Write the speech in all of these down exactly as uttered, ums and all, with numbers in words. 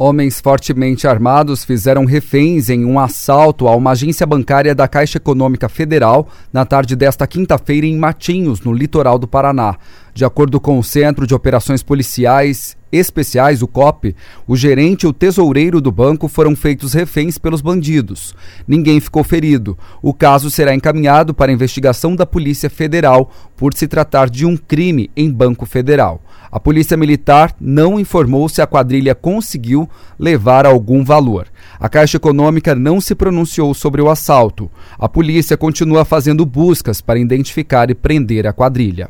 Homens fortemente armados fizeram reféns em um assalto a uma agência bancária da Caixa Econômica Federal na tarde desta quinta-feira em Matinhos, no litoral do Paraná. De acordo com o Centro de Operações Policiais Especiais, o C O P, o gerente e o tesoureiro do banco foram feitos reféns pelos bandidos. Ninguém ficou ferido. O caso será encaminhado para a investigação da Polícia Federal por se tratar de um crime em Banco Federal. A Polícia Militar não informou se a quadrilha conseguiu levar algum valor. A Caixa Econômica não se pronunciou sobre o assalto. A polícia continua fazendo buscas para identificar e prender a quadrilha.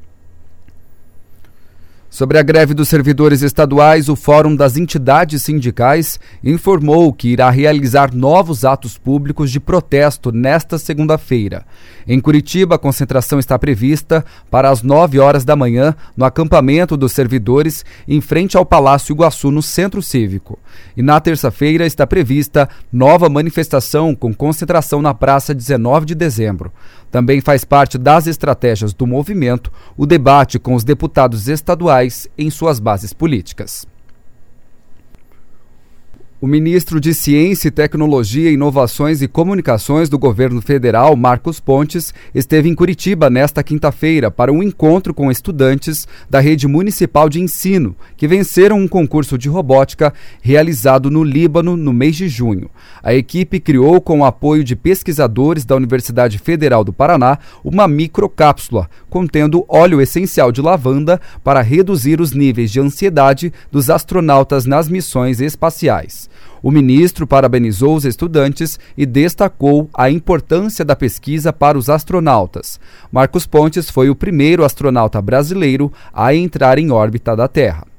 Sobre a greve dos servidores estaduais, o Fórum das Entidades Sindicais informou que irá realizar novos atos públicos de protesto nesta segunda-feira. Em Curitiba, a concentração está prevista para as nove horas da manhã no acampamento dos servidores em frente ao Palácio Iguaçu, no Centro Cívico. E na terça-feira está prevista nova manifestação com concentração na Praça dezenove de dezembro. Também faz parte das estratégias do movimento o debate com os deputados estaduais em suas bases políticas. O ministro de Ciência, Tecnologia, Inovações e Comunicações do governo federal, Marcos Pontes, esteve em Curitiba nesta quinta-feira para um encontro com estudantes da rede municipal de ensino, que venceram um concurso de robótica realizado no Líbano no mês de junho. A equipe criou, com o apoio de pesquisadores da Universidade Federal do Paraná, uma microcápsula contendo óleo essencial de lavanda para reduzir os níveis de ansiedade dos astronautas nas missões espaciais. O ministro parabenizou os estudantes e destacou a importância da pesquisa para os astronautas. Marcos Pontes foi o primeiro astronauta brasileiro a entrar em órbita da Terra.